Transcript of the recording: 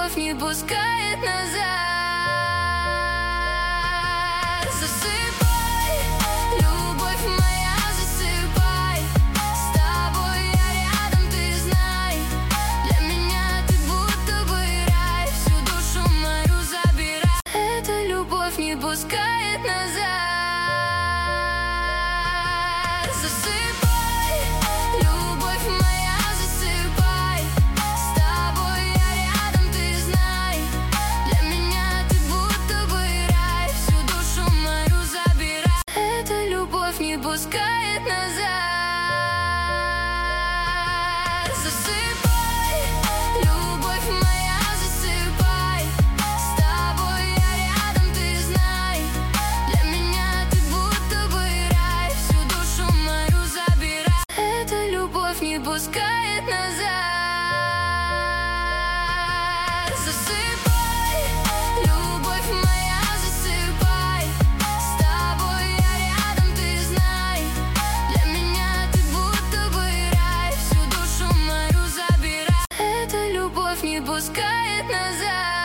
любовь не пускает назад. Засыпай, любовь моя, засыпай. С тобой я рядом, ты знай. Для меня ты будто бы рай. Всю душу мою забирай. Эта любовь не пускает назад. Засыпай, любовь моя, засыпай. С тобой я рядом, ты знай. Для меня ты будто бы рай. Всю душу мою забирай. Эта любовь не пускает назад. Засыпай, любовь моя, засыпай. С тобой я рядом, ты знай. Для меня ты будто бы рай. Всю душу мою забирай. Эта любовь не пускает назад. Засыпай, любовь моя, засыпай. С тобой я рядом, ты знай. Для меня ты будто бы рай. Всю душу мою забирай. Эта любовь не пускает назад.